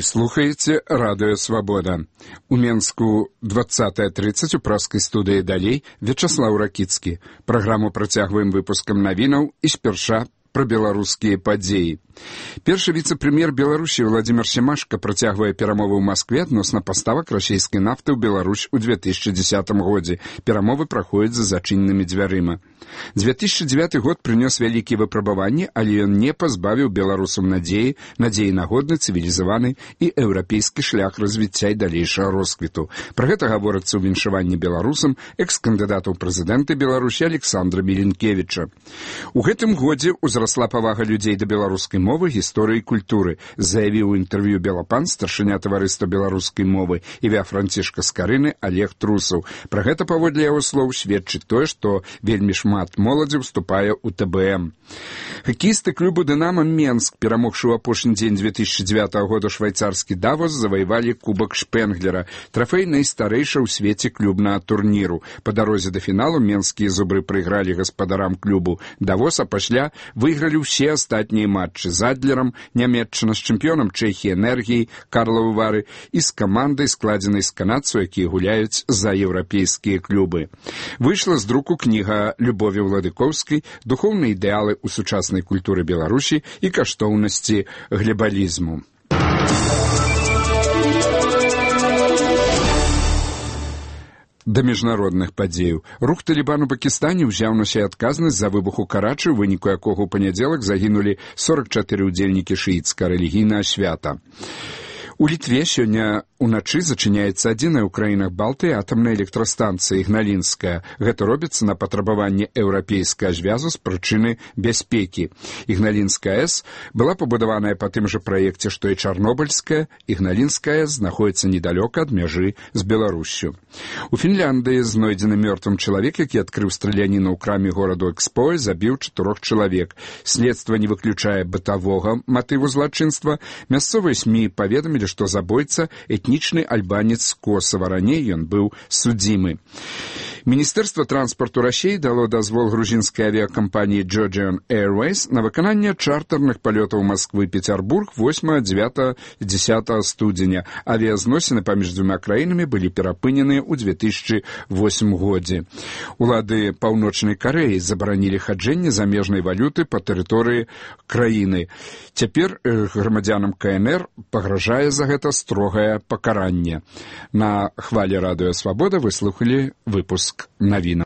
Вы слухаеце радыё «Свабода». У Менску 20:30 у праскай студыі «Далей» Вячаслаў Ракіцкі. Праграму працягваем выпускам навінаў і спярша пра беларускія падзеі. Першы віцэ-прэм'ер Беларусі Владзімір Семашка працягвае перамовы ў Маскве адносна паставак расійскай нафты ў Беларусь у 2010 годзе. Перамовы праходзяць за зачыненымі дзвярыма. 2009 год прынёс вялікія выпрабаванні, але ён не пазбавіў беларусам надзеі на годны, цывілізаваны і еўрапейскі шлях развіцця і далейшага росквіту. Пра гэта гаворыцца ў віншаванні беларусам экс-кандыдата ў прэзідэнты Беларусі Александра Міленкевіча. У гэтым годзе узрасла павага людзей да беларускай мовы, гісторыі і культуры, заявіў у інтэрв'ю Белапан старшыня таварыства беларускай мовы івя Францішка Скарыны Олег Трусаў. Пра гэта, паводле яго слоў, сведчыць тое, што вельмі шмат моладзі ўступае ў ТБМ. Хакеісты клубу «Дынамо» Менск, перамогшы ў апошні дзень 2009 года швайцарскі Давос, заваявалі кубак Шпенглера, трафей найстарэйшы ў свеце клубнага турніру. Па дарозе да фіналу менскія зубры прайгралі гаспадарам клубу Давос, а пасля выйгралі ўсе астатнія матчы з Адлерам, Нямецчына, з чэмпіёнам Чэхіі Энергіяй, Карловы Вары і з камандай, складзенай з канадцаў, якія гуляюць за еўрапейскія клубы. Выйшла з друку кніга Любові Владыкоўскай «Духоўныя ідэалы ў сучаснай культуры Беларусі і каштоўнасці глебалізму». Да міжнародных падзеяў. Рух Талібан у Пакістане ўзяў на сябе адказнасць за выбух у Карачы, у выніку якога ў панядзелак загінулі 44 удзельнікі шыіцкага рэлігійнага свята. У Літве сёння уначы зачыняецца адзіная ў краінах Балтыі атамная электрастанцыя Ігналінская. Гэта робіцца на патрабаванне еўрапейскага звязу з прычыны бяспекі. Ігналінская АЭС была пабудаваная па тым жа праекце, што і Чарнобыльская. Ігналінская АЭС знаходзіцца недалёка ад мяжы з Беларуссю. У Фінляндыі знойдзены мёртвым чалавек, які адкрыў страляніну ў краме гораду Экспоэ, забіў 4 чалавек. Следства не выключае бытавога матыву злачынства. Мясцовыя СМІ паведамілі, што забойца этнічны альбанец з Косава. Раней ён быў судзімы. Міністэрства транспарту Расіі дало дазвол грузінскай авіякампаніі Georgian Airways на выкананне чартарных палётаў Москвы-Петербург 8, 9, 10 студзеня. Авіязносіны паміж дзвюма краінамі былі перапыненыя ў 2008 годзе. Улады Паўночнай Карэі забаранілі хаджэнне замежнай валюты па тэрыторыі краіны. Цяпер грамадзянам КНР пагражае за гэта строгае пакаранне. На хвалі радыё «Свабода» вы слухалі выпуск навінаў.